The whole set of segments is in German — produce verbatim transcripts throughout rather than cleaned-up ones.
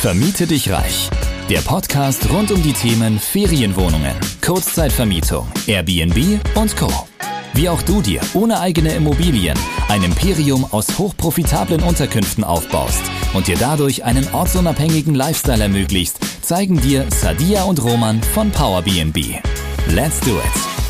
Vermiete dich reich. Der Podcast rund um die Themen Ferienwohnungen, Kurzzeitvermietung, Airbnb und Co. Wie auch du dir ohne eigene Immobilien ein Imperium aus hochprofitablen Unterkünften aufbaust und dir dadurch einen ortsunabhängigen Lifestyle ermöglicht, zeigen dir Sadia und Roman von PowerBnB. Let's do it!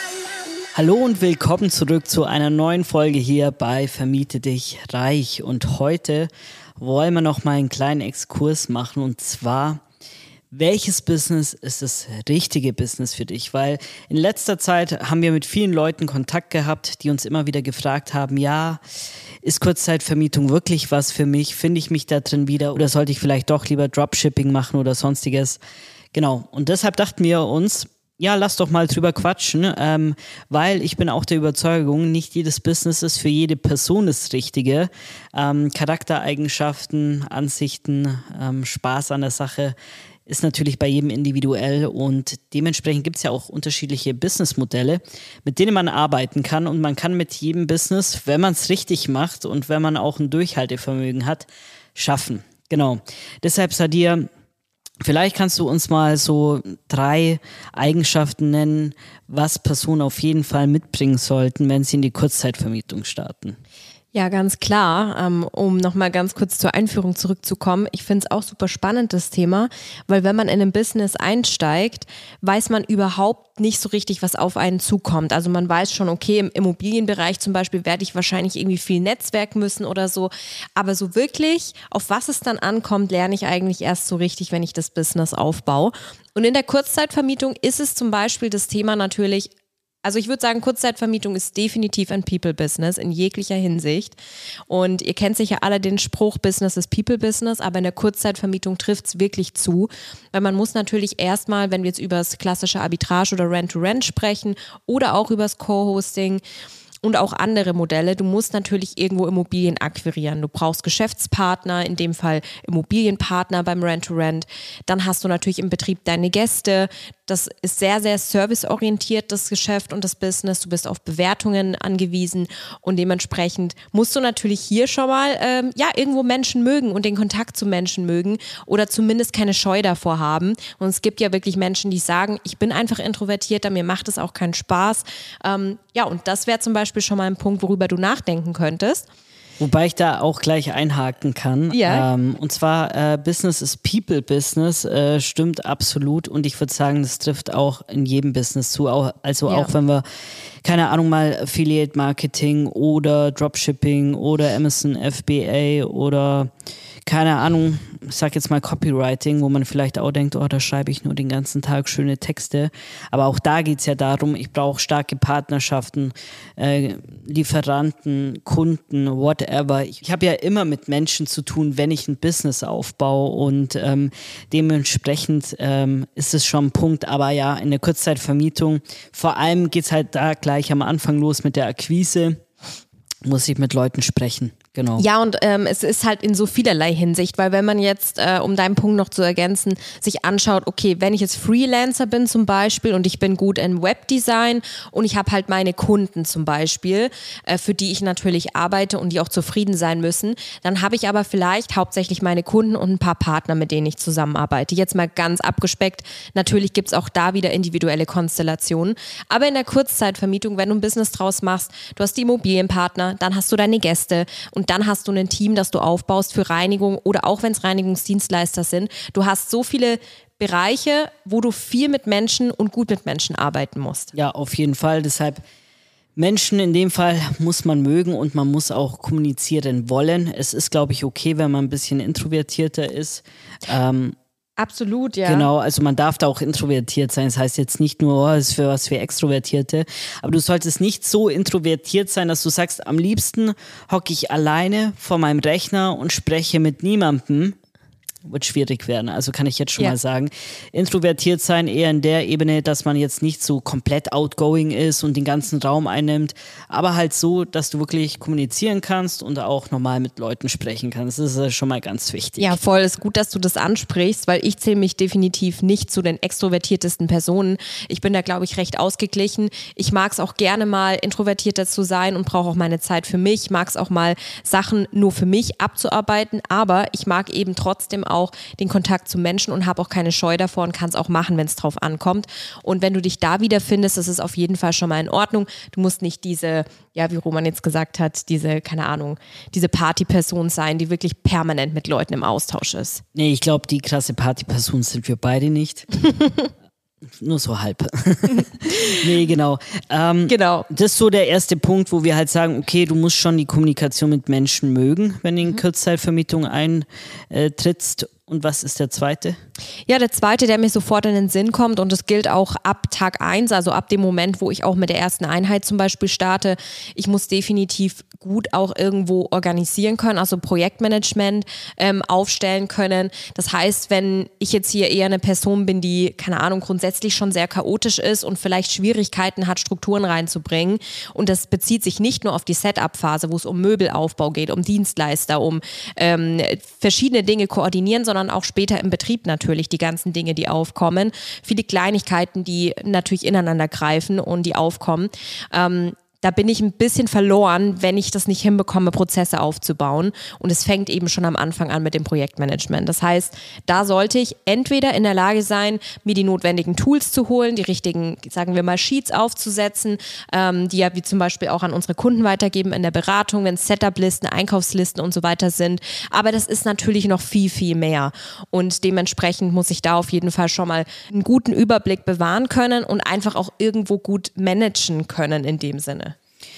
Hallo und willkommen zurück zu einer neuen Folge hier bei Vermiete dich reich. Und heute wollen wir noch mal einen kleinen Exkurs machen, und zwar: Welches Business ist das richtige Business für dich? Weil in letzter Zeit haben wir mit vielen Leuten Kontakt gehabt, die uns immer wieder gefragt haben, ja, ist Kurzzeitvermietung wirklich was für mich? Finde ich mich da drin wieder oder sollte ich vielleicht doch lieber Dropshipping machen oder sonstiges? Genau, und deshalb dachten wir uns, ja, lass doch mal drüber quatschen, ähm, weil ich bin auch der Überzeugung, nicht jedes Business ist für jede Person das Richtige. Ähm, Charaktereigenschaften, Ansichten, ähm, Spaß an der Sache ist natürlich bei jedem individuell, und dementsprechend gibt es ja auch unterschiedliche Businessmodelle, mit denen man arbeiten kann, und man kann mit jedem Business, wenn man es richtig macht und wenn man auch ein Durchhaltevermögen hat, schaffen. Genau. Deshalb, Sadia, vielleicht kannst du uns mal so drei Eigenschaften nennen, was Personen auf jeden Fall mitbringen sollten, wenn sie in die Kurzzeitvermietung starten. Ja, ganz klar. Ähm, um nochmal ganz kurz zur Einführung zurückzukommen. Ich finde es auch super spannend, das Thema, weil wenn man in ein Business einsteigt, weiß man überhaupt nicht so richtig, was auf einen zukommt. Also man weiß schon, okay, im Immobilienbereich zum Beispiel werde ich wahrscheinlich irgendwie viel Netzwerk müssen oder so. Aber so wirklich, auf was es dann ankommt, lerne ich eigentlich erst so richtig, wenn ich das Business aufbaue. Und in der Kurzzeitvermietung ist es zum Beispiel das Thema natürlich. Also ich würde sagen, Kurzzeitvermietung ist definitiv ein People-Business in jeglicher Hinsicht. Und ihr kennt sicher alle den Spruch, Business ist People-Business, aber in der Kurzzeitvermietung trifft es wirklich zu. Weil man muss natürlich erstmal, wenn wir jetzt über das klassische Arbitrage oder Rent-to-Rent sprechen oder auch über das Co-Hosting und auch andere Modelle, du musst natürlich irgendwo Immobilien akquirieren. Du brauchst Geschäftspartner, in dem Fall Immobilienpartner beim Rent-to-Rent. Dann hast du natürlich im Betrieb deine Gäste. Das ist sehr, sehr serviceorientiert, das Geschäft und das Business. Du bist auf Bewertungen angewiesen, und dementsprechend musst du natürlich hier schon mal ähm, ja irgendwo Menschen mögen und den Kontakt zu Menschen mögen oder zumindest keine Scheu davor haben. Und es gibt ja wirklich Menschen, die sagen, ich bin einfach introvertierter, mir macht es auch keinen Spaß. Ähm, ja, und das wäre zum Beispiel schon mal ein Punkt, worüber du nachdenken könntest. Wobei ich da auch gleich einhaken kann. Ja. Ähm, und zwar, äh, Business ist People-Business, äh, stimmt absolut. Und ich würde sagen, das trifft auch in jedem Business zu. Auch, also Ja. auch wenn wir, keine Ahnung, mal Affiliate-Marketing oder Dropshipping oder Amazon F B A oder keine Ahnung, ich sag jetzt mal Copywriting, wo man vielleicht auch denkt, oh, da schreibe ich nur den ganzen Tag schöne Texte. Aber auch da geht es ja darum, ich brauche starke Partnerschaften, äh, Lieferanten, Kunden, whatever. Ich, ich habe ja immer mit Menschen zu tun, wenn ich ein Business aufbaue, und ähm, dementsprechend ähm, ist es schon ein Punkt. Aber ja, in der Kurzzeitvermietung, vor allem geht es halt da gleich am Anfang los mit der Akquise, muss ich mit Leuten sprechen. Genau. Ja, und ähm, es ist halt in so vielerlei Hinsicht, weil wenn man jetzt, äh, um deinen Punkt noch zu ergänzen, sich anschaut, okay, wenn ich jetzt Freelancer bin zum Beispiel und ich bin gut in Webdesign und ich habe halt meine Kunden zum Beispiel, äh, für die ich natürlich arbeite und die auch zufrieden sein müssen, dann habe ich aber vielleicht hauptsächlich meine Kunden und ein paar Partner, mit denen ich zusammenarbeite. Jetzt mal ganz abgespeckt, natürlich gibt es auch da wieder individuelle Konstellationen, aber in der Kurzzeitvermietung, wenn du ein Business draus machst, du hast die Immobilienpartner, dann hast du deine Gäste und dann hast du ein Team, das du aufbaust für Reinigung oder auch wenn es Reinigungsdienstleister sind. Du hast so viele Bereiche, wo du viel mit Menschen und gut mit Menschen arbeiten musst. Ja, auf jeden Fall. Deshalb Menschen in dem Fall muss man mögen, und man muss auch kommunizieren wollen. Es ist, glaube ich, okay, wenn man ein bisschen introvertierter ist. Ähm, Absolut, ja. Genau, also man darf da auch introvertiert sein. Das heißt jetzt nicht nur, oh, das ist für was für Extrovertierte. Aber du solltest nicht so introvertiert sein, dass du sagst, am liebsten hocke ich alleine vor meinem Rechner und spreche mit niemandem. Wird schwierig werden, also kann ich jetzt schon ja. mal sagen. Introvertiert sein eher in der Ebene, dass man jetzt nicht so komplett outgoing ist und den ganzen Raum einnimmt, aber halt so, dass du wirklich kommunizieren kannst und auch normal mit Leuten sprechen kannst. Das ist schon mal ganz wichtig. Ja, voll. Ist gut, dass du das ansprichst, weil ich zähle mich definitiv nicht zu den extrovertiertesten Personen. Ich bin da, glaube ich, recht ausgeglichen. Ich mag es auch gerne mal introvertierter zu sein und brauche auch meine Zeit für mich. Ich mag es auch mal, Sachen nur für mich abzuarbeiten, aber ich mag eben trotzdem auch auch den Kontakt zu Menschen und habe auch keine Scheu davor und kann es auch machen, wenn es drauf ankommt. Und wenn du dich da wiederfindest, das ist auf jeden Fall schon mal in Ordnung. Du musst nicht diese, ja, wie Roman jetzt gesagt hat, diese, keine Ahnung, diese Partyperson sein, die wirklich permanent mit Leuten im Austausch ist. Nee, ich glaube, die krasse Partyperson sind wir beide nicht. Nur so halb. Nee, genau. Ähm, genau. Das ist so der erste Punkt, wo wir halt sagen, okay, du musst schon die Kommunikation mit Menschen mögen, wenn du in Kurzzeitvermietung eintrittst. Und was ist der zweite? Ja, der zweite, der mir sofort in den Sinn kommt, und das gilt auch ab Tag eins, also ab dem Moment, wo ich auch mit der ersten Einheit zum Beispiel starte. Ich muss definitiv gut auch irgendwo organisieren können, also Projektmanagement ähm, aufstellen können. Das heißt, wenn ich jetzt hier eher eine Person bin, die, keine Ahnung, grundsätzlich schon sehr chaotisch ist und vielleicht Schwierigkeiten hat, Strukturen reinzubringen, und das bezieht sich nicht nur auf die Setup-Phase, wo es um Möbelaufbau geht, um Dienstleister, um ähm, verschiedene Dinge koordinieren, sondern sondern auch später im Betrieb natürlich die ganzen Dinge, die aufkommen. Viele Kleinigkeiten, die natürlich ineinander greifen und die aufkommen. Ähm, Da bin ich ein bisschen verloren, wenn ich das nicht hinbekomme, Prozesse aufzubauen. Und es fängt eben schon am Anfang an mit dem Projektmanagement. Das heißt, da sollte ich entweder in der Lage sein, mir die notwendigen Tools zu holen, die richtigen, sagen wir mal, Sheets aufzusetzen, ähm, die ja wie zum Beispiel auch an unsere Kunden weitergeben in der Beratung, wenn es Setup-Listen, Einkaufslisten und so weiter sind. Aber das ist natürlich noch viel, viel mehr. Und dementsprechend muss ich da auf jeden Fall schon mal einen guten Überblick bewahren können und einfach auch irgendwo gut managen können in dem Sinne.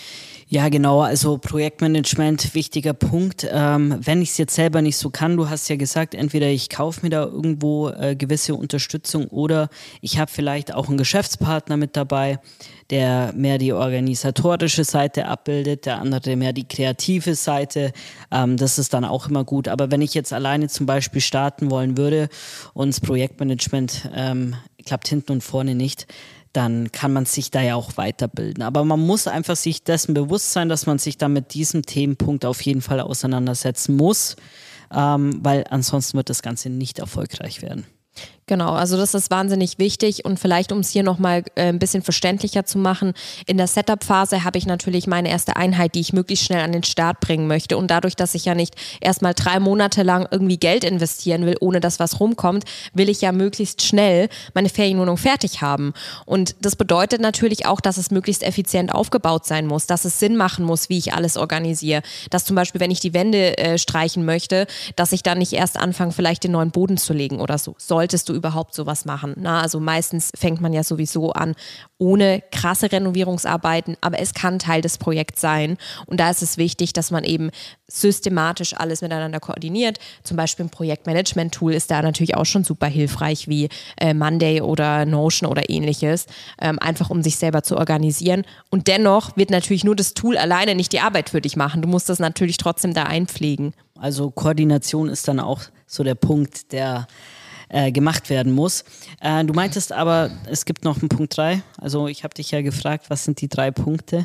Ja, genau, also Projektmanagement, wichtiger Punkt. Ähm, wenn ich es jetzt selber nicht so kann, du hast ja gesagt, entweder ich kaufe mir da irgendwo äh, gewisse Unterstützung oder ich habe vielleicht auch einen Geschäftspartner mit dabei, der mehr die organisatorische Seite abbildet, der andere mehr die kreative Seite. Ähm, das ist dann auch immer gut. Aber wenn ich jetzt alleine zum Beispiel starten wollen würde und das Projektmanagement ähm, klappt hinten und vorne nicht, dann kann man sich da ja auch weiterbilden. Aber man muss einfach sich dessen bewusst sein, dass man sich da mit diesem Themenpunkt auf jeden Fall auseinandersetzen muss, ähm, weil ansonsten wird das Ganze nicht erfolgreich werden. Genau, also das ist wahnsinnig wichtig, und vielleicht, um es hier nochmal äh, ein bisschen verständlicher zu machen, in der Setup-Phase habe ich natürlich meine erste Einheit, die ich möglichst schnell an den Start bringen möchte, und dadurch, dass ich ja nicht erstmal drei Monate lang irgendwie Geld investieren will, ohne dass was rumkommt, will ich ja möglichst schnell meine Ferienwohnung fertig haben, und das bedeutet natürlich auch, dass es möglichst effizient aufgebaut sein muss, dass es Sinn machen muss, wie ich alles organisiere, dass zum Beispiel, wenn ich die Wände äh, streichen möchte, dass ich dann nicht erst anfange, vielleicht den neuen Boden zu legen oder so. Solltest du überhaupt sowas machen. Na, also meistens fängt man ja sowieso an ohne krasse Renovierungsarbeiten, aber es kann Teil des Projekts sein, und da ist es wichtig, dass man eben systematisch alles miteinander koordiniert. Zum Beispiel ein Projektmanagement-Tool ist da natürlich auch schon super hilfreich, wie äh, Monday oder Notion oder ähnliches, ähm, einfach um sich selber zu organisieren, und dennoch wird natürlich nur das Tool alleine nicht die Arbeit für dich machen. Du musst das natürlich trotzdem da einpflegen. Also Koordination ist dann auch so der Punkt, der Äh, gemacht werden muss. Äh, du meintest aber, es gibt noch einen Punkt drei. Also ich habe dich ja gefragt, was sind die drei Punkte?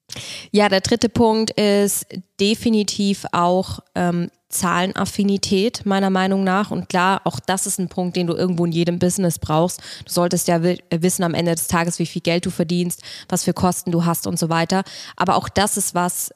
Ja, der dritte Punkt ist definitiv auch ähm, Zahlenaffinität, meiner Meinung nach. Und klar, auch das ist ein Punkt, den du irgendwo in jedem Business brauchst. Du solltest ja w- wissen am Ende des Tages, wie viel Geld du verdienst, was für Kosten du hast und so weiter. Aber auch das ist was,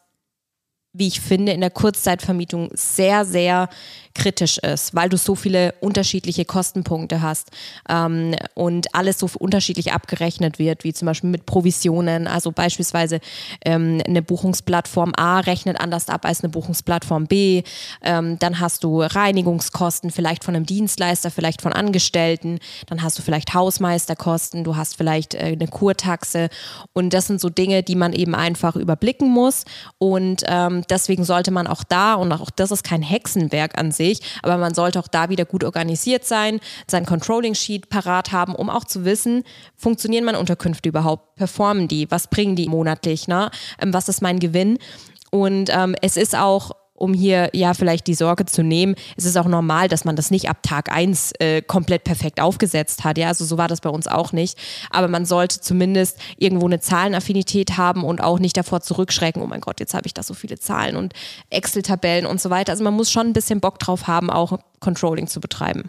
wie ich finde, in der Kurzzeitvermietung sehr, sehr kritisch ist, weil du so viele unterschiedliche Kostenpunkte hast ähm, und alles so unterschiedlich abgerechnet wird, wie zum Beispiel mit Provisionen. Also beispielsweise ähm, eine Buchungsplattform A rechnet anders ab als eine Buchungsplattform B. Ähm, dann hast du Reinigungskosten, vielleicht von einem Dienstleister, vielleicht von Angestellten. Dann hast du vielleicht Hausmeisterkosten, du hast vielleicht äh, eine Kurtaxe, und das sind so Dinge, die man eben einfach überblicken muss, und ähm, deswegen sollte man auch da, und auch das ist kein Hexenwerk an sich, aber man sollte auch da wieder gut organisiert sein, sein Controlling-Sheet parat haben, um auch zu wissen, funktionieren meine Unterkünfte überhaupt, performen die, was bringen die monatlich, ne? Ähm, was ist mein Gewinn? Und ähm, es ist auch, um hier ja vielleicht die Sorge zu nehmen, es ist auch normal, dass man das nicht ab Tag eins äh, komplett perfekt aufgesetzt hat. Ja, also so war das bei uns auch nicht. Aber man sollte zumindest irgendwo eine Zahlenaffinität haben und auch nicht davor zurückschrecken, oh mein Gott, jetzt habe ich da so viele Zahlen und Excel-Tabellen und so weiter. Also man muss schon ein bisschen Bock drauf haben, auch Controlling zu betreiben.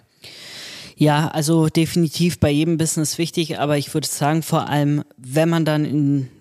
Ja, also definitiv bei jedem Business wichtig, aber ich würde sagen, vor allem, wenn man dann in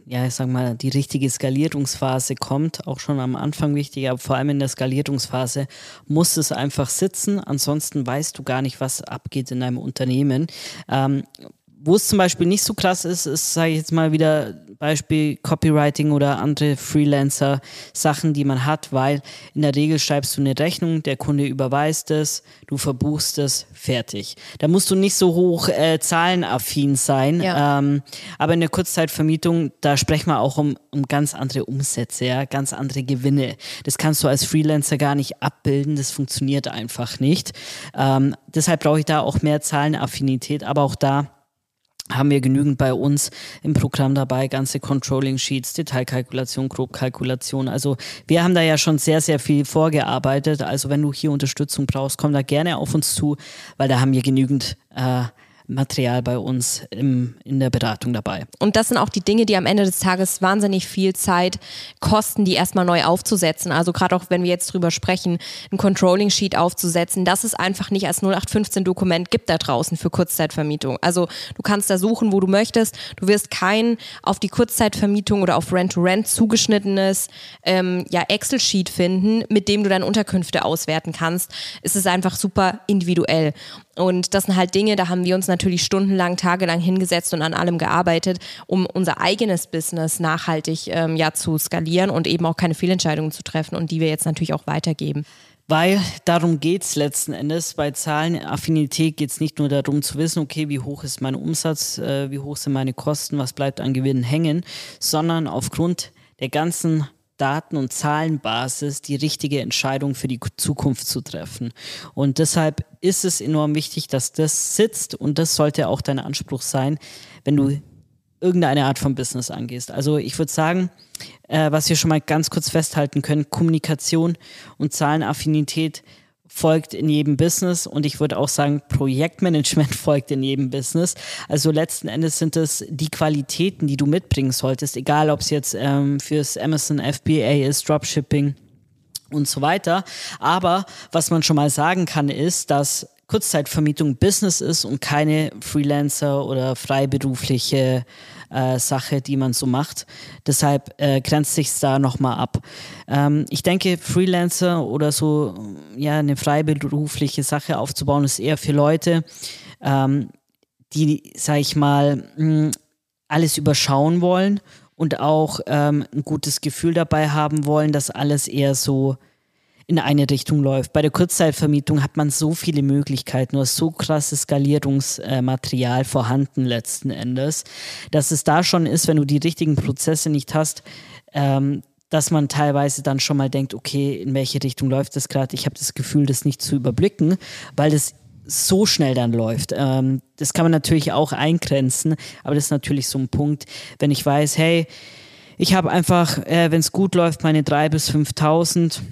ja, ich sag mal, die richtige Skalierungsphase kommt, auch schon am Anfang wichtig, aber vor allem in der Skalierungsphase muss es einfach sitzen, ansonsten weißt du gar nicht, was abgeht in deinem Unternehmen. Ähm, Wo es zum Beispiel nicht so krass ist, ist, sage ich jetzt mal wieder, Beispiel Copywriting oder andere Freelancer-Sachen, die man hat, weil in der Regel schreibst du eine Rechnung, der Kunde überweist es, du verbuchst es, fertig. Da musst du nicht so hoch äh, zahlenaffin sein, Ja. ähm, aber in der Kurzzeitvermietung, da sprechen wir auch um, um ganz andere Umsätze, ja, ganz andere Gewinne. Das kannst du als Freelancer gar nicht abbilden, das funktioniert einfach nicht. Ähm, deshalb brauche ich da auch mehr Zahlenaffinität, aber auch da haben wir genügend bei uns im Programm dabei, ganze Controlling-Sheets, Detailkalkulation, Grobkalkulation. Also wir haben da ja schon sehr, sehr viel vorgearbeitet. Also wenn du hier Unterstützung brauchst, komm da gerne auf uns zu, weil da haben wir genügend äh, Material bei uns im, in der Beratung dabei. Und das sind auch die Dinge, die am Ende des Tages wahnsinnig viel Zeit kosten, die erstmal neu aufzusetzen. Also gerade auch, wenn wir jetzt drüber sprechen, ein Controlling-Sheet aufzusetzen, das es einfach nicht als null acht fünfzehn Dokument gibt da draußen für Kurzzeitvermietung. Also du kannst da suchen, wo du möchtest. Du wirst kein auf die Kurzzeitvermietung oder auf Rent-to-Rent zugeschnittenes ähm, ja, Excel-Sheet finden, mit dem du deine Unterkünfte auswerten kannst. Es ist einfach super individuell. Und das sind halt Dinge, da haben wir uns natürlich stundenlang, tagelang hingesetzt und an allem gearbeitet, um unser eigenes Business nachhaltig ähm, ja, zu skalieren und eben auch keine Fehlentscheidungen zu treffen und die wir jetzt natürlich auch weitergeben. Weil darum geht es letzten Endes. Bei Zahlenaffinität geht es nicht nur darum zu wissen, okay, wie hoch ist mein Umsatz, äh, wie hoch sind meine Kosten, was bleibt an Gewinnen hängen, sondern aufgrund der ganzen Daten- und Zahlenbasis die richtige Entscheidung für die Zukunft zu treffen. Und deshalb ist es enorm wichtig, dass das sitzt und das sollte auch dein Anspruch sein, wenn du irgendeine Art von Business angehst. Also ich würde sagen, äh, was wir schon mal ganz kurz festhalten können, Kommunikation und Zahlenaffinität folgt in jedem Business und ich würde auch sagen, Projektmanagement folgt in jedem Business. Also letzten Endes sind es die Qualitäten, die du mitbringen solltest, egal ob es jetzt ähm, fürs Amazon F B A ist, Dropshipping und so weiter. Aber was man schon mal sagen kann, ist, dass Kurzzeitvermietung Business ist und keine Freelancer oder freiberufliche äh, Sache, die man so macht. Deshalb äh, grenzt sich da nochmal ab. Ähm, ich denke, Freelancer oder so, ja, eine freiberufliche Sache aufzubauen, ist eher für Leute, ähm, die, sag ich mal, mh, alles überschauen wollen und auch ähm, ein gutes Gefühl dabei haben wollen, dass alles eher so in eine Richtung läuft. Bei der Kurzzeitvermietung hat man so viele Möglichkeiten, du hast so krasses Skalierungsmaterial vorhanden letzten Endes, dass es da schon ist, wenn du die richtigen Prozesse nicht hast, ähm, dass man teilweise dann schon mal denkt, okay, in welche Richtung läuft das gerade? Ich habe das Gefühl, das nicht zu überblicken, weil das so schnell dann läuft. Ähm, das kann man natürlich auch eingrenzen, aber das ist natürlich so ein Punkt, wenn ich weiß, hey, ich habe einfach, äh, wenn es gut läuft, meine dreitausend bis fünftausend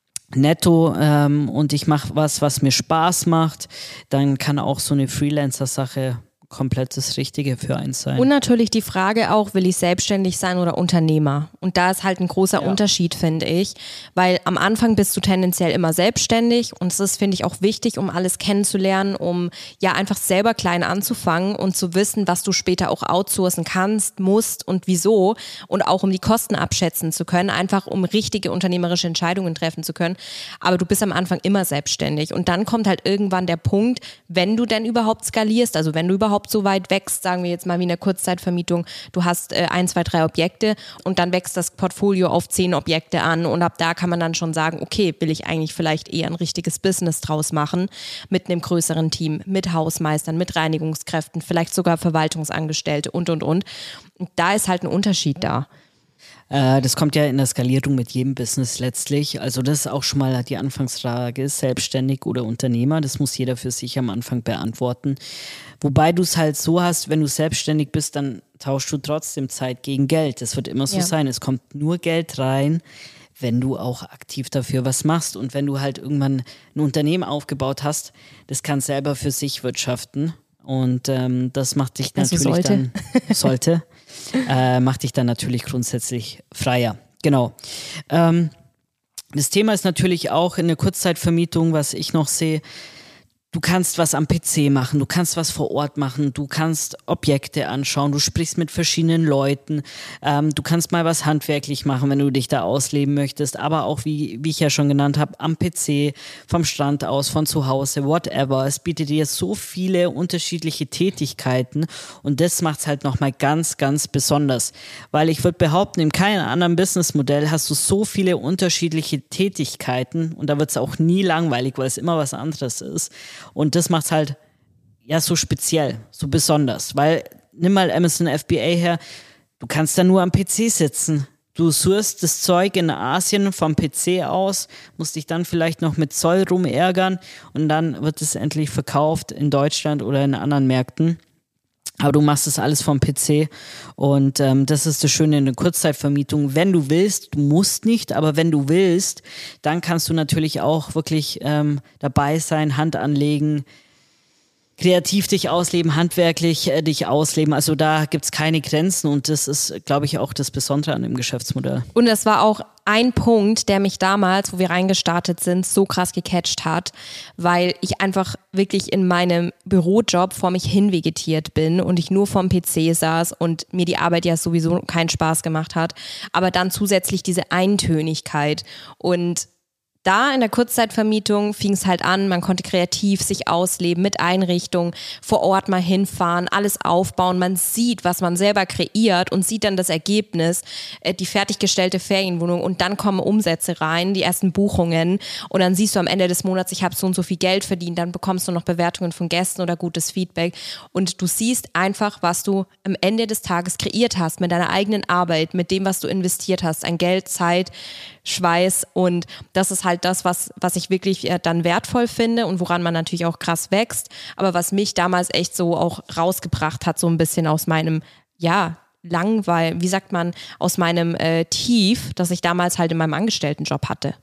netto ähm, und ich mache was, was mir Spaß macht, dann kann auch so eine Freelancer-Sache komplett das Richtige für eins sein. Und natürlich die Frage auch, will ich selbstständig sein oder Unternehmer? Und da ist halt ein großer Ja. Unterschied, finde ich, weil am Anfang bist du tendenziell immer selbstständig und das ist, finde ich, auch wichtig, um alles kennenzulernen, um ja einfach selber klein anzufangen und zu wissen, was du später auch outsourcen kannst, musst und wieso und auch um die Kosten abschätzen zu können, einfach um richtige unternehmerische Entscheidungen treffen zu können. Aber du bist am Anfang immer selbstständig und dann kommt halt irgendwann der Punkt, wenn du denn überhaupt skalierst, also wenn du überhaupt so weit wächst, sagen wir jetzt mal wie in der Kurzzeitvermietung, du hast äh, ein, zwei, drei Objekte und dann wächst das Portfolio auf zehn Objekte an und ab da kann man dann schon sagen, okay, will ich eigentlich vielleicht eher ein richtiges Business draus machen mit einem größeren Team, mit Hausmeistern, mit Reinigungskräften, vielleicht sogar Verwaltungsangestellte und, und, und. Und da ist halt ein Unterschied da. Das kommt ja in der Skalierung mit jedem Business letztlich. Also das ist auch schon mal die Anfangsfrage, selbstständig oder Unternehmer. Das muss jeder für sich am Anfang beantworten. Wobei du es halt so hast, wenn du selbstständig bist, dann tauschst du trotzdem Zeit gegen Geld. Das wird immer so Ja. sein. Es kommt nur Geld rein, wenn du auch aktiv dafür was machst. Und wenn du halt irgendwann ein Unternehmen aufgebaut hast, das kann selber für sich wirtschaften. Und ähm, das macht dich Also natürlich sollte. dann, sollte, äh, macht dich dann natürlich grundsätzlich freier. Genau. Ähm, das Thema ist natürlich auch in der Kurzzeitvermietung, was ich noch sehe, Du kannst was am P C machen, du kannst was vor Ort machen, du kannst Objekte anschauen, du sprichst mit verschiedenen Leuten, ähm, du kannst mal was handwerklich machen, wenn du dich da ausleben möchtest, aber auch, wie, wie ich ja schon genannt habe, am P C, vom Strand aus, von zu Hause, whatever. Es bietet dir so viele unterschiedliche Tätigkeiten und das macht es halt nochmal ganz, ganz besonders, weil ich würde behaupten, in keinem anderen Businessmodell hast du so viele unterschiedliche Tätigkeiten und da wird es auch nie langweilig, weil es immer was anderes ist. Und das macht's halt ja so speziell, so besonders, weil nimm mal Amazon F B A her, du kannst da nur am P C sitzen. Du suchst das Zeug in Asien vom P C aus, musst dich dann vielleicht noch mit Zoll rumärgern und dann wird es endlich verkauft in Deutschland oder in anderen Märkten. Aber du machst das alles vom P C und ähm, das ist das Schöne in der Kurzzeitvermietung. Wenn du willst, du musst nicht, aber wenn du willst, dann kannst du natürlich auch wirklich ähm, dabei sein, Hand anlegen, kreativ dich ausleben, handwerklich äh, dich ausleben. Also da gibt's keine Grenzen und das ist, glaube ich, auch das Besondere an dem Geschäftsmodell. Und das war auch ein Punkt, der mich damals, wo wir reingestartet sind, so krass gecatcht hat, weil ich einfach wirklich in meinem Bürojob vor mich hin vegetiert bin und ich nur vorm P C saß und mir die Arbeit ja sowieso keinen Spaß gemacht hat, aber dann zusätzlich diese Eintönigkeit und da in der Kurzzeitvermietung fing es halt an, man konnte kreativ sich ausleben mit Einrichtungen, vor Ort mal hinfahren, alles aufbauen. Man sieht, was man selber kreiert und sieht dann das Ergebnis, äh, die fertiggestellte Ferienwohnung und dann kommen Umsätze rein, die ersten Buchungen und dann siehst du am Ende des Monats, ich habe so und so viel Geld verdient, dann bekommst du noch Bewertungen von Gästen oder gutes Feedback und du siehst einfach, was du am Ende des Tages kreiert hast mit deiner eigenen Arbeit, mit dem, was du investiert hast, an Geld, Zeit, Schweiß und das ist halt das, was, was ich wirklich dann wertvoll finde und woran man natürlich auch krass wächst, aber was mich damals echt so auch rausgebracht hat, so ein bisschen aus meinem, ja, Langweil, wie sagt man, aus meinem äh, Tief, das ich damals halt in meinem Angestelltenjob hatte.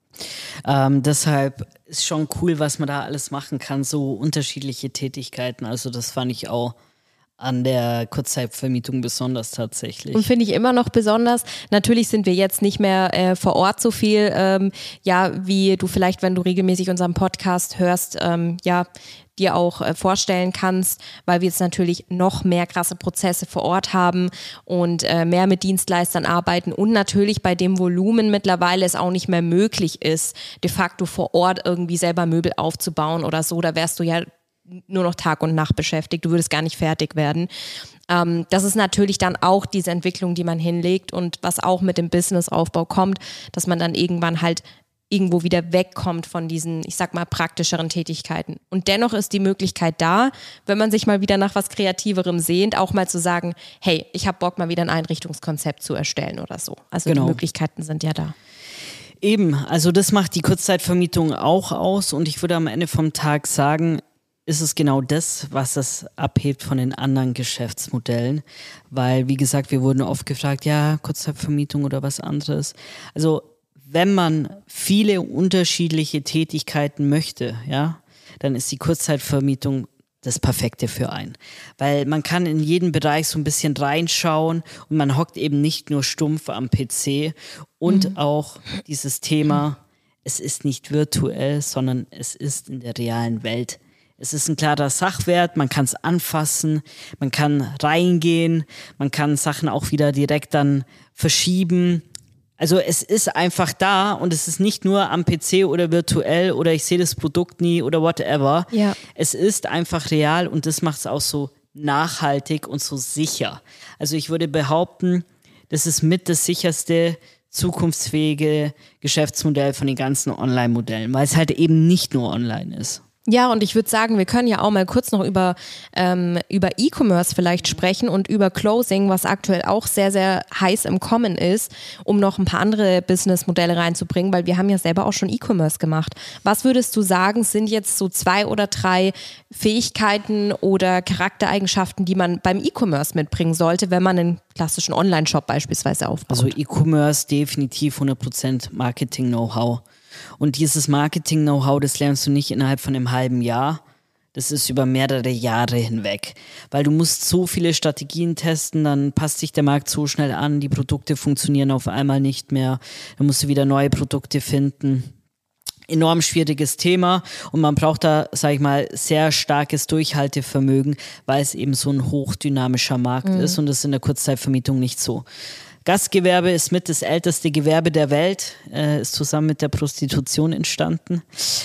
Ähm, deshalb ist schon cool, was man da alles machen kann, so unterschiedliche Tätigkeiten, also das fand ich auch an der Kurzzeitvermietung besonders tatsächlich. Und finde ich immer noch besonders. Natürlich sind wir jetzt nicht mehr äh, vor Ort so viel, ähm, ja, wie du vielleicht, wenn du regelmäßig unseren Podcast hörst, ähm, ja, dir auch äh, vorstellen kannst, weil wir jetzt natürlich noch mehr krasse Prozesse vor Ort haben und äh, mehr mit Dienstleistern arbeiten und natürlich bei dem Volumen mittlerweile es auch nicht mehr möglich ist, de facto vor Ort irgendwie selber Möbel aufzubauen oder so. Da wärst du ja nur noch Tag und Nacht beschäftigt, du würdest gar nicht fertig werden. Ähm, das ist natürlich dann auch diese Entwicklung, die man hinlegt und was auch mit dem Businessaufbau kommt, dass man dann irgendwann halt irgendwo wieder wegkommt von diesen, ich sag mal, praktischeren Tätigkeiten. Und dennoch ist die Möglichkeit da, wenn man sich mal wieder nach was Kreativerem sehnt, auch mal zu sagen, hey, ich habe Bock, mal wieder ein Einrichtungskonzept zu erstellen oder so. Also genau. Die Möglichkeiten sind ja da. Eben, also das macht die Kurzzeitvermietung auch aus und ich würde am Ende vom Tag sagen, ist es genau das, was es abhebt von den anderen Geschäftsmodellen. Weil, wie gesagt, wir wurden oft gefragt, ja, Kurzzeitvermietung oder was anderes. Also, wenn man viele unterschiedliche Tätigkeiten möchte, ja, dann ist die Kurzzeitvermietung das Perfekte für einen. Weil man kann in jeden Bereich so ein bisschen reinschauen und man hockt eben nicht nur stumpf am P C und mhm. auch dieses Thema, es ist nicht virtuell, sondern es ist in der realen Welt. Es ist ein klarer Sachwert, man kann es anfassen, man kann reingehen, man kann Sachen auch wieder direkt dann verschieben. Also es ist einfach da und es ist nicht nur am P C oder virtuell oder ich sehe das Produkt nie oder whatever. Ja. Es ist einfach real und das macht es auch so nachhaltig und so sicher. Also ich würde behaupten, das ist mit das sicherste zukunftsfähige Geschäftsmodell von den ganzen Online-Modellen, weil es halt eben nicht nur online ist. Ja, und ich würde sagen, wir können ja auch mal kurz noch über, ähm, über E-Commerce vielleicht sprechen und über Closing, was aktuell auch sehr, sehr heiß im Kommen ist, um noch ein paar andere Businessmodelle reinzubringen, weil wir haben ja selber auch schon E-Commerce gemacht. Was würdest du sagen, sind jetzt so zwei oder drei Fähigkeiten oder Charaktereigenschaften, die man beim E-Commerce mitbringen sollte, wenn man einen klassischen Online-Shop beispielsweise aufbaut? Also E-Commerce definitiv hundert Prozent Marketing-Know-how. Und dieses Marketing-Know-how, das lernst du nicht innerhalb von einem halben Jahr. Das ist über mehrere Jahre hinweg. Weil du musst so viele Strategien testen, dann passt sich der Markt so schnell an, die Produkte funktionieren auf einmal nicht mehr. Dann musst du wieder neue Produkte finden. enorm schwieriges Thema und man braucht da, sag ich mal, sehr starkes Durchhaltevermögen, weil es eben so ein hochdynamischer Markt mhm. ist und das ist in der Kurzzeitvermietung nicht so. Gastgewerbe ist mit das älteste Gewerbe der Welt, äh, ist zusammen mit der Prostitution entstanden.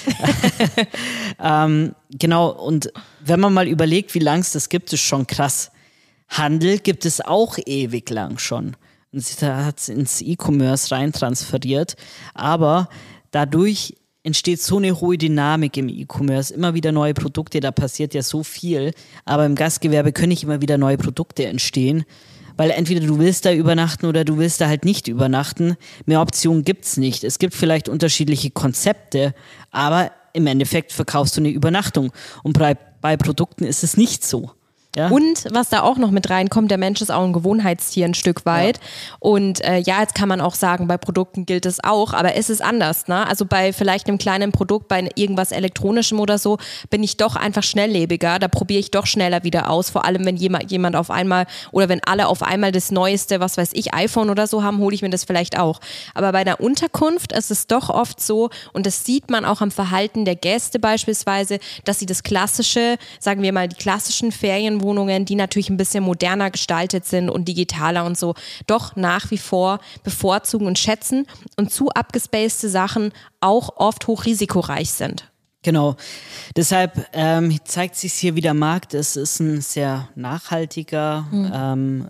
ähm, genau, und wenn man mal überlegt, wie lange es das gibt, ist schon krass. Handel gibt es auch ewig lang schon. Und da hat es ins E-Commerce rein transferiert, aber dadurch entsteht so eine hohe Dynamik im E-Commerce, immer wieder neue Produkte, da passiert ja so viel, aber im Gastgewerbe können nicht immer wieder neue Produkte entstehen, weil entweder du willst da übernachten oder du willst da halt nicht übernachten. Mehr Optionen gibt's nicht. Es gibt vielleicht unterschiedliche Konzepte, aber im Endeffekt verkaufst du eine Übernachtung und bei, bei Produkten ist es nicht so. Ja. Und was da auch noch mit reinkommt, der Mensch ist auch ein Gewohnheitstier ein Stück weit. Ja. Und äh, ja, jetzt kann man auch sagen, bei Produkten gilt es auch, aber es ist anders. Ne? Also bei vielleicht einem kleinen Produkt, bei irgendwas Elektronischem oder so, bin ich doch einfach schnelllebiger. Da probiere ich doch schneller wieder aus. Vor allem, wenn jemand, jemand auf einmal oder wenn alle auf einmal das neueste, was weiß ich, iPhone oder so haben, hole ich mir das vielleicht auch. Aber bei einer Unterkunft ist es doch oft so, und das sieht man auch am Verhalten der Gäste beispielsweise, dass sie das klassische, sagen wir mal, die klassischen Ferien Wohnungen, die natürlich ein bisschen moderner gestaltet sind und digitaler und so, doch nach wie vor bevorzugen und schätzen und zu abgespacede Sachen auch oft hochrisikoreich sind. Genau, deshalb ähm, zeigt sich hier, wie der Markt ist. Es ist ein sehr nachhaltiger mhm. ähm,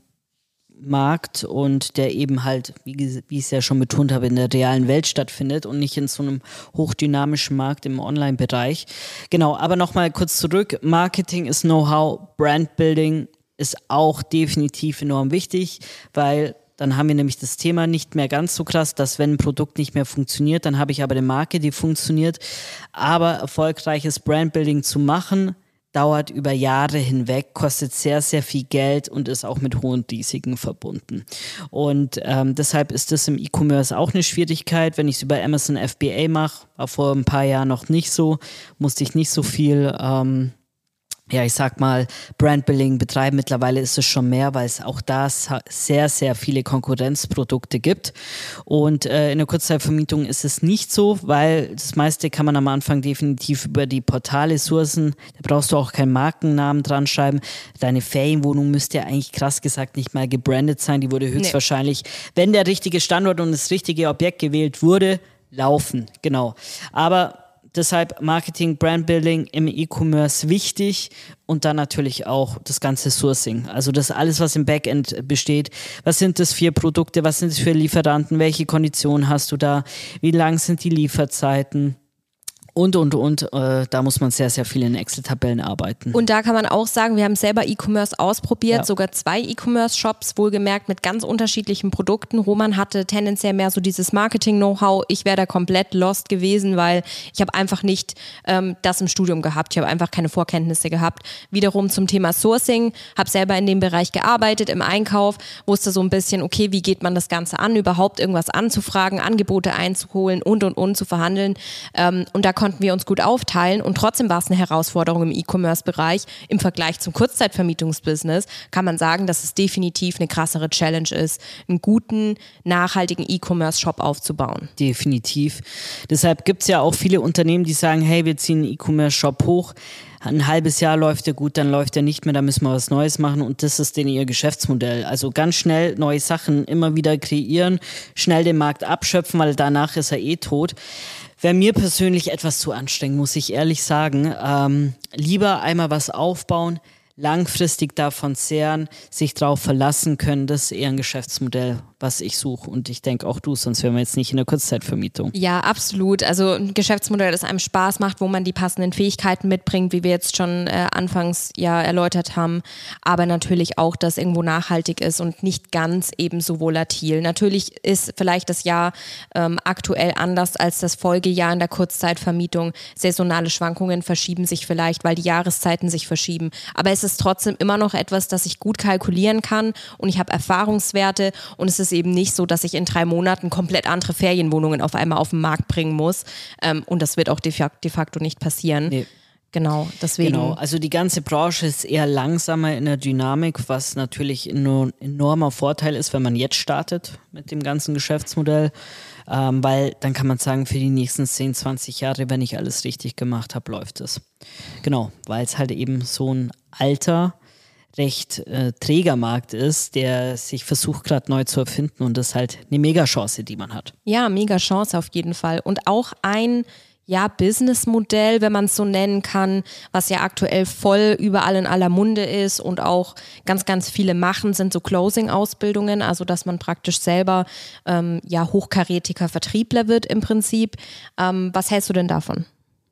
Markt und der eben halt, wie, wie ich es ja schon betont habe, in der realen Welt stattfindet und nicht in so einem hochdynamischen Markt im Online-Bereich. Genau, aber nochmal kurz zurück. Marketing ist Know-how, Brandbuilding ist auch definitiv enorm wichtig, weil dann haben wir nämlich das Thema nicht mehr ganz so krass, dass wenn ein Produkt nicht mehr funktioniert, dann habe ich aber eine Marke, die funktioniert. Aber erfolgreiches Brandbuilding zu machen, dauert über Jahre hinweg, kostet sehr, sehr viel Geld und ist auch mit hohen Risiken verbunden. Und ähm, deshalb ist das im E-Commerce auch eine Schwierigkeit. Wenn ich es über Amazon F B A mache, war vor ein paar Jahren noch nicht so, musste ich nicht so viel ähm, ja, ich sag mal, Brandbuilding betreiben. Mittlerweile ist es schon mehr, weil es auch da sehr, sehr viele Konkurrenzprodukte gibt. Und äh, in der Kurzzeitvermietung ist es nicht so, weil das meiste kann man am Anfang definitiv über die Portale sourcen. Da brauchst du auch keinen Markennamen dran schreiben. Deine Ferienwohnung müsste ja eigentlich krass gesagt nicht mal gebrandet sein. Die wurde höchstwahrscheinlich, nee. wenn der richtige Standort und das richtige Objekt gewählt wurde, laufen. Genau. Aber deshalb Marketing, Brandbuilding im E-Commerce wichtig und dann natürlich auch das ganze Sourcing. Also das alles, was im Backend besteht. Was sind das für Produkte? Was sind es für Lieferanten? Welche Konditionen hast du da? Wie lang sind die Lieferzeiten? Und, und, und, äh, da muss man sehr, sehr viel in Excel-Tabellen arbeiten. Und da kann man auch sagen, wir haben selber E-Commerce ausprobiert, ja. sogar zwei E-Commerce-Shops, wohlgemerkt mit ganz unterschiedlichen Produkten. Roman hatte tendenziell mehr so dieses Marketing-Know-how. Ich wäre da komplett lost gewesen, weil ich habe einfach nicht ähm, das im Studium gehabt. Ich habe einfach keine Vorkenntnisse gehabt. Wiederum zum Thema Sourcing, habe selber in dem Bereich gearbeitet, im Einkauf, wusste so ein bisschen, okay, wie geht man das Ganze an, überhaupt irgendwas anzufragen, Angebote einzuholen und, und, und zu verhandeln. Ähm, und da konnten wir uns gut aufteilen und trotzdem war es eine Herausforderung im E-Commerce-Bereich. Im Vergleich zum Kurzzeitvermietungsbusiness kann man sagen, dass es definitiv eine krassere Challenge ist, einen guten, nachhaltigen E-Commerce-Shop aufzubauen. Definitiv. Deshalb gibt es ja auch viele Unternehmen, die sagen, hey, wir ziehen einen E-Commerce-Shop hoch. Ein halbes Jahr läuft er gut, dann läuft er nicht mehr, da müssen wir was Neues machen und das ist denn ihr Geschäftsmodell. Also ganz schnell neue Sachen immer wieder kreieren, schnell den Markt abschöpfen, weil danach ist er eh tot. Wäre mir persönlich etwas zu anstrengend, muss ich ehrlich sagen. Ähm, lieber einmal was aufbauen, langfristig davon zehren, sich darauf verlassen können, das ist eher ein Geschäftsmodell, was ich suche und ich denke auch du, sonst wären wir jetzt nicht in der Kurzzeitvermietung. Ja, absolut. Also ein Geschäftsmodell, das einem Spaß macht, wo man die passenden Fähigkeiten mitbringt, wie wir jetzt schon äh, anfangs ja erläutert haben, aber natürlich auch, dass irgendwo nachhaltig ist und nicht ganz eben so volatil. Natürlich ist vielleicht das Jahr ähm, aktuell anders als das Folgejahr in der Kurzzeitvermietung. Saisonale Schwankungen verschieben sich vielleicht, weil die Jahreszeiten sich verschieben, aber es ist trotzdem immer noch etwas, das ich gut kalkulieren kann und ich habe Erfahrungswerte und es ist eben nicht so, dass ich in drei Monaten komplett andere Ferienwohnungen auf einmal auf den Markt bringen muss ähm, und das wird auch de facto nicht passieren. Nee. Genau, deswegen. Genau, also die ganze Branche ist eher langsamer in der Dynamik, was natürlich ein enormer Vorteil ist, wenn man jetzt startet mit dem ganzen Geschäftsmodell, ähm, weil dann kann man sagen, für die nächsten zehn, zwanzig Jahre, wenn ich alles richtig gemacht habe, läuft es. Genau, weil es halt eben so ein alter, recht äh, träger Markt ist, der sich versucht gerade neu zu erfinden und das ist halt eine Mega-Chance, die man hat. Ja, Mega-Chance auf jeden Fall und auch ein ja, Businessmodell, wenn man es so nennen kann, was ja aktuell voll überall in aller Munde ist und auch ganz, ganz viele machen, sind so Closing-Ausbildungen, also dass man praktisch selber ähm, ja hochkarätiger Vertriebler wird im Prinzip. Ähm, was hältst du denn davon?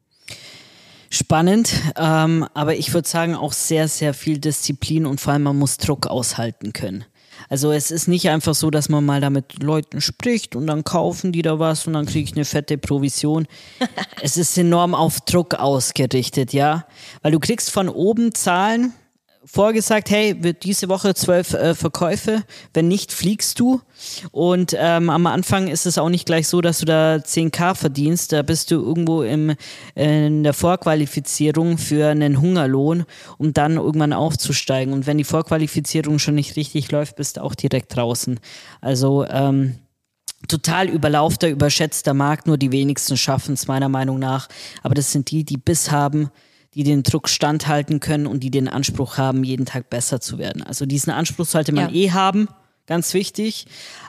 Spannend, ähm, aber ich würde sagen auch sehr, sehr viel Disziplin und vor allem man muss Druck aushalten können. Also es ist nicht einfach so, dass man mal da mit Leuten spricht und dann kaufen die da was und dann kriege ich eine fette Provision. Es ist enorm auf Druck ausgerichtet, ja, weil du kriegst von oben Zahlen vorgesagt, hey, wird diese Woche zwölf äh, Verkäufe, wenn nicht, fliegst du. Und ähm, am Anfang ist es auch nicht gleich so, dass du da zehn K verdienst, da bist du irgendwo im, in der Vorqualifizierung für einen Hungerlohn, um dann irgendwann aufzusteigen. Und wenn die Vorqualifizierung schon nicht richtig läuft, bist du auch direkt draußen. Also ähm, total überlaufter, überschätzter Markt, nur die wenigsten schaffen es meiner Meinung nach. Aber das sind die, die Biss haben, die den Druck standhalten können und die den Anspruch haben, jeden Tag besser zu werden. Also diesen Anspruch sollte man ja. eh haben, ganz wichtig.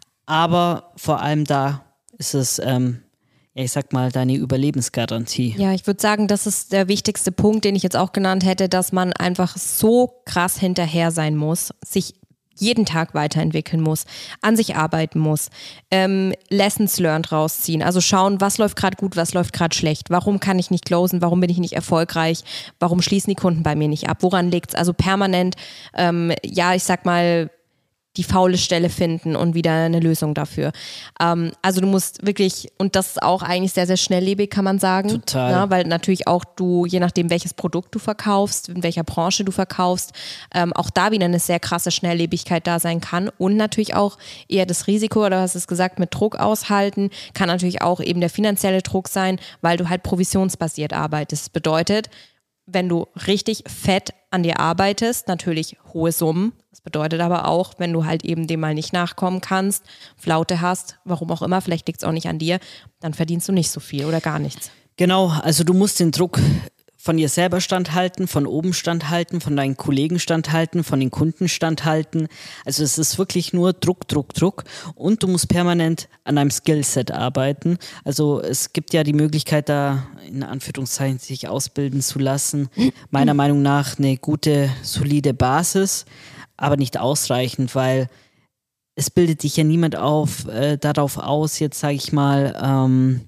Aber vor allem da ist es, ähm, ja, ich sag mal, deine Überlebensgarantie. Ja, ich würde sagen, das ist der wichtigste Punkt, den ich jetzt auch genannt hätte, dass man einfach so krass hinterher sein muss, sich jeden Tag weiterentwickeln muss, an sich arbeiten muss, ähm, Lessons learned rausziehen, also schauen, was läuft gerade gut, was läuft gerade schlecht, warum kann ich nicht closen, warum bin ich nicht erfolgreich, warum schließen die Kunden bei mir nicht ab, woran liegt es, also permanent, ähm, ja, ich sag mal, die faule Stelle finden und wieder eine Lösung dafür. Ähm, also du musst wirklich, und das ist auch eigentlich sehr, sehr schnelllebig, kann man sagen. Total. Ja, weil natürlich auch du, je nachdem welches Produkt du verkaufst, in welcher Branche du verkaufst, ähm, auch da wieder eine sehr krasse Schnelllebigkeit da sein kann und natürlich auch eher das Risiko, oder hast du es gesagt, mit Druck aushalten, kann natürlich auch eben der finanzielle Druck sein, weil du halt provisionsbasiert arbeitest. Das bedeutet, wenn du richtig fett an dir arbeitest, natürlich hohe Summen. Das bedeutet aber auch, wenn du halt eben dem mal nicht nachkommen kannst, Flaute hast, warum auch immer, vielleicht liegt es auch nicht an dir, dann verdienst du nicht so viel oder gar nichts. Genau, also du musst den Druck von dir selber standhalten, von oben standhalten, von deinen Kollegen standhalten, von den Kunden standhalten. Also es ist wirklich nur Druck, Druck, Druck und du musst permanent an deinem Skillset arbeiten. Also es gibt ja die Möglichkeit, da in Anführungszeichen sich ausbilden zu lassen. Meiner Meinung nach eine gute, solide Basis, aber nicht ausreichend, weil es bildet dich ja niemand auf, äh, darauf aus, jetzt sage ich mal, ähm,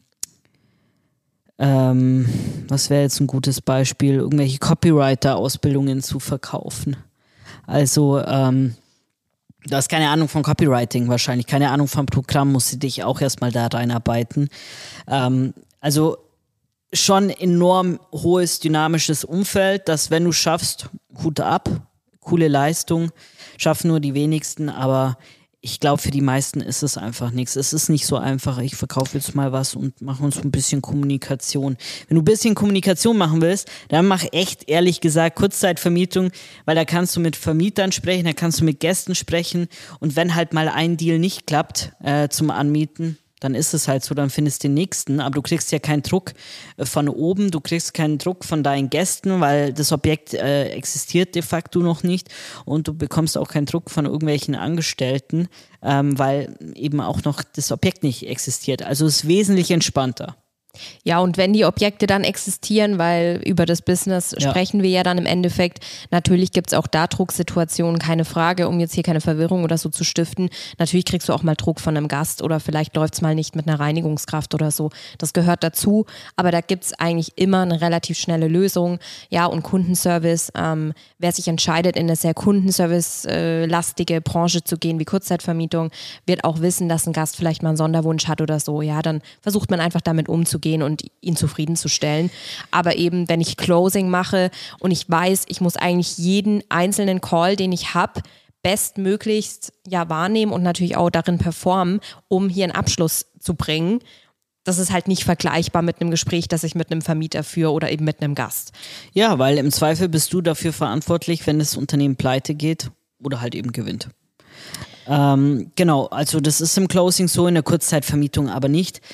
Ähm, was wäre jetzt ein gutes Beispiel, irgendwelche Copywriter-Ausbildungen zu verkaufen. Also, ähm, du hast keine Ahnung von Copywriting wahrscheinlich, keine Ahnung vom Programm, musst du dich auch erstmal da reinarbeiten. Ähm, also schon enorm hohes, dynamisches Umfeld, dass wenn du schaffst, Hut ab, coole Leistung, schaffen nur die wenigsten, aber ich glaube, für die meisten ist es einfach nichts. Es ist nicht so einfach, ich verkaufe jetzt mal was und mache uns ein bisschen Kommunikation. Wenn du ein bisschen Kommunikation machen willst, dann mach echt, ehrlich gesagt, Kurzzeitvermietung, weil da kannst du mit Vermietern sprechen, da kannst du mit Gästen sprechen und wenn halt mal ein Deal nicht klappt äh, zum Anmieten, dann ist es halt so, dann findest du den nächsten, aber du kriegst ja keinen Druck von oben, du kriegst keinen Druck von deinen Gästen, weil das Objekt äh, existiert de facto noch nicht und du bekommst auch keinen Druck von irgendwelchen Angestellten, ähm, weil eben auch noch das Objekt nicht existiert. Also es ist wesentlich entspannter. Ja, und wenn die Objekte dann existieren, weil über das Business Ja. sprechen wir ja dann im Endeffekt, natürlich gibt es auch da Drucksituationen, keine Frage, um jetzt hier keine Verwirrung oder so zu stiften. Natürlich kriegst du auch mal Druck von einem Gast oder vielleicht läuft es mal nicht mit einer Reinigungskraft oder so. Das gehört dazu, aber da gibt es eigentlich immer eine relativ schnelle Lösung. Ja, und Kundenservice, ähm, wer sich entscheidet, in eine sehr kundenservice-lastige Branche zu gehen, wie Kurzzeitvermietung, wird auch wissen, dass ein Gast vielleicht mal einen Sonderwunsch hat oder so. Ja, dann versucht man einfach damit umzugehen und ihn zufriedenzustellen. Aber eben, wenn ich Closing mache und ich weiß, ich muss eigentlich jeden einzelnen Call, den ich habe, bestmöglichst ja wahrnehmen und natürlich auch darin performen, um hier einen Abschluss zu bringen, das ist halt nicht vergleichbar mit einem Gespräch, das ich mit einem Vermieter führe oder eben mit einem Gast. Ja, weil im Zweifel bist du dafür verantwortlich, wenn das Unternehmen pleite geht oder halt eben gewinnt. Ähm, genau, also das ist im Closing so, in der Kurzzeitvermietung aber nicht.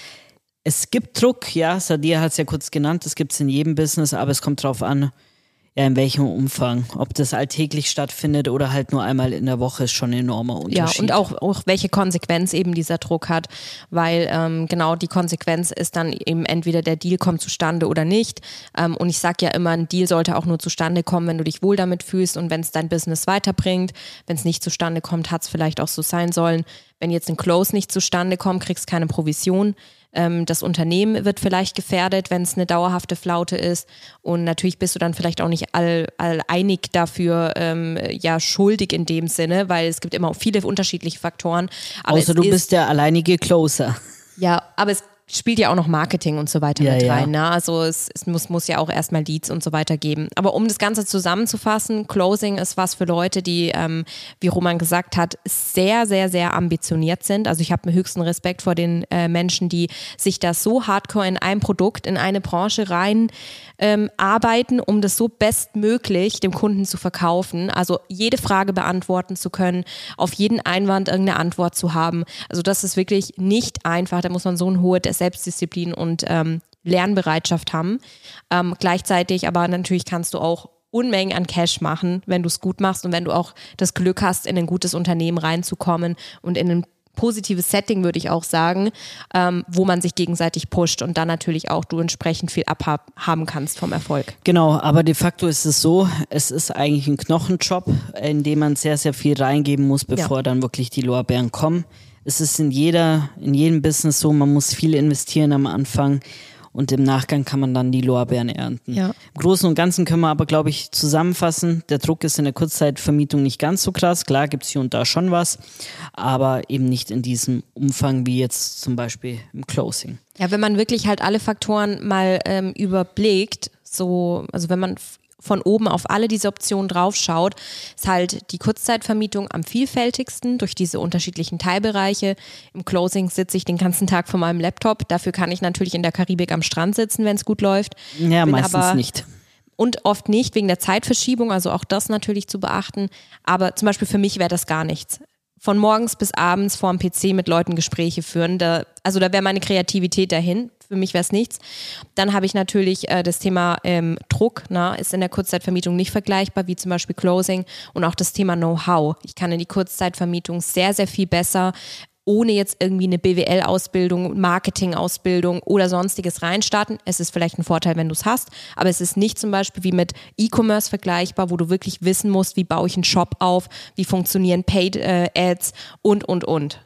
Es gibt Druck, ja, Sadia hat es ja kurz genannt, das gibt es in jedem Business, aber es kommt drauf an, ja, in welchem Umfang. Ob das alltäglich stattfindet oder halt nur einmal in der Woche, ist schon ein enormer Unterschied. Ja, und auch, auch welche Konsequenz eben dieser Druck hat, weil ähm, genau die Konsequenz ist dann eben entweder der Deal kommt zustande oder nicht. Ähm, und ich sage ja immer, ein Deal sollte auch nur zustande kommen, wenn du dich wohl damit fühlst und wenn es dein Business weiterbringt. Wenn es nicht zustande kommt, hat es vielleicht auch so sein sollen. Wenn jetzt ein Close nicht zustande kommt, kriegst du keine Provision. Ähm, das Unternehmen wird vielleicht gefährdet, wenn es eine dauerhafte Flaute ist. Und natürlich bist du dann vielleicht auch nicht all, all einig dafür, ähm, ja, schuldig in dem Sinne, weil es gibt immer viele unterschiedliche Faktoren. Aber Außer du ist, bist der alleinige Closer. Ja, aber es spielt ja auch noch Marketing und so weiter ja, mit ja. rein. Ne? Also es, es muss, muss ja auch erstmal Leads und so weiter geben. Aber um das Ganze zusammenzufassen, Closing ist was für Leute, die, ähm, wie Roman gesagt hat, sehr, sehr, sehr ambitioniert sind. Also ich habe den höchsten Respekt vor den äh, Menschen, die sich da so hardcore in ein Produkt, in eine Branche rein ähm, arbeiten, um das so bestmöglich dem Kunden zu verkaufen. Also jede Frage beantworten zu können, auf jeden Einwand irgendeine Antwort zu haben. Also das ist wirklich nicht einfach. Da muss man so eine hohe Selbstdisziplin und ähm, Lernbereitschaft haben. Ähm, gleichzeitig aber natürlich kannst du auch Unmengen an Cash machen, wenn du es gut machst und wenn du auch das Glück hast, in ein gutes Unternehmen reinzukommen und in ein positives Setting, würde ich auch sagen, ähm, wo man sich gegenseitig pusht und dann natürlich auch du entsprechend viel abhaben kannst vom Erfolg. Genau, aber de facto ist es so, es ist eigentlich ein Knochenjob, in dem man sehr, sehr viel reingeben muss, bevor ja. dann wirklich die Lorbeeren kommen. Es ist in jeder, in jedem Business so, man muss viel investieren am Anfang und im Nachgang kann man dann die Lorbeeren ernten. Ja. Im Großen und Ganzen können wir aber, glaube ich, zusammenfassen, der Druck ist in der Kurzzeitvermietung nicht ganz so krass. Klar gibt es hier und da schon was, aber eben nicht in diesem Umfang wie jetzt zum Beispiel im Closing. Ja, wenn man wirklich halt alle Faktoren mal ähm, überblickt, so, also wenn man von oben auf alle diese Optionen draufschaut, ist halt die Kurzzeitvermietung am vielfältigsten durch diese unterschiedlichen Teilbereiche. Im Closing sitze ich den ganzen Tag vor meinem Laptop. Dafür kann ich natürlich in der Karibik am Strand sitzen, wenn es gut läuft. Ja, Bin meistens aber, nicht. Und oft nicht, wegen der Zeitverschiebung, also auch das natürlich zu beachten. Aber zum Beispiel für mich wäre das gar nichts. Von morgens bis abends vor dem P C mit Leuten Gespräche führen, da, also da wäre meine Kreativität dahin. Für mich wäre es nichts. Dann habe ich natürlich äh, das Thema ähm, Druck, na, ist in der Kurzzeitvermietung nicht vergleichbar, wie zum Beispiel Closing und auch das Thema Know-how. Ich kann in die Kurzzeitvermietung sehr, sehr viel besser, ohne jetzt irgendwie eine B W L-Ausbildung, Marketing-Ausbildung oder sonstiges reinstarten. Es ist vielleicht ein Vorteil, wenn du es hast, aber es ist nicht zum Beispiel wie mit E-Commerce vergleichbar, wo du wirklich wissen musst, wie baue ich einen Shop auf, wie funktionieren Paid-Ads und, und, und.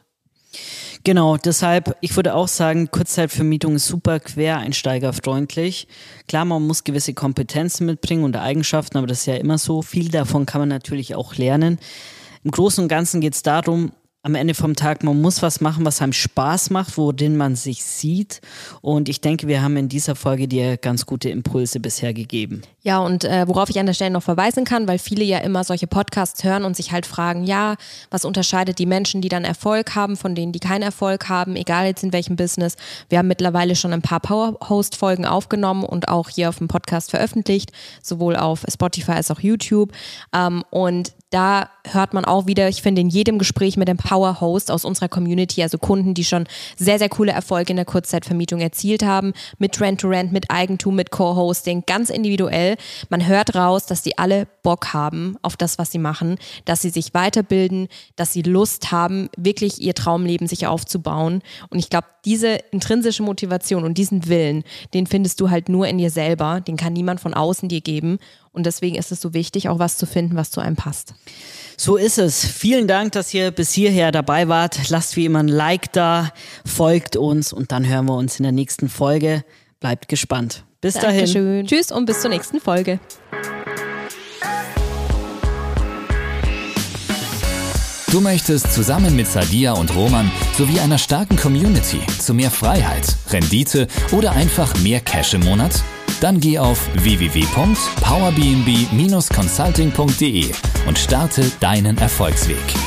Genau, deshalb, ich würde auch sagen, Kurzzeitvermietung ist super quereinsteigerfreundlich. Klar, man muss gewisse Kompetenzen mitbringen und Eigenschaften, aber das ist ja immer so. Viel davon kann man natürlich auch lernen. Im Großen und Ganzen geht es darum, am Ende vom Tag, man muss was machen, was einem Spaß macht, worin man sich sieht. Und ich denke, wir haben in dieser Folge dir ganz gute Impulse bisher gegeben. Ja, und äh, worauf ich an der Stelle noch verweisen kann, weil viele ja immer solche Podcasts hören und sich halt fragen, ja, was unterscheidet die Menschen, die dann Erfolg haben, von denen, die keinen Erfolg haben, egal jetzt in welchem Business. Wir haben mittlerweile schon ein paar Powerhost-Folgen aufgenommen und auch hier auf dem Podcast veröffentlicht, sowohl auf Spotify als auch YouTube. Ähm, und da hört man auch wieder, ich finde, in jedem Gespräch mit dem Powerhost aus unserer Community, also Kunden, die schon sehr, sehr coole Erfolge in der Kurzzeitvermietung erzielt haben, mit Rent-to-Rent, mit Eigentum, mit Co-Hosting, ganz individuell. Man hört raus, dass die alle Bock haben auf das, was sie machen, dass sie sich weiterbilden, dass sie Lust haben, wirklich ihr Traumleben sich aufzubauen. Und ich glaube, diese intrinsische Motivation und diesen Willen, den findest du halt nur in dir selber, den kann niemand von außen dir geben. Und deswegen ist es so wichtig, auch was zu finden, was zu einem passt. So ist es. Vielen Dank, dass ihr bis hierher dabei wart. Lasst wie immer ein Like da, folgt uns und dann hören wir uns in der nächsten Folge. Bleibt gespannt. Bis dahin. Dankeschön. Tschüss und bis zur nächsten Folge. Du möchtest zusammen mit Sadia und Roman sowie einer starken Community zu mehr Freiheit, Rendite oder einfach mehr Cash im Monat? Dann geh auf w w w punkt power b n b dash consulting punkt d e und starte deinen Erfolgsweg.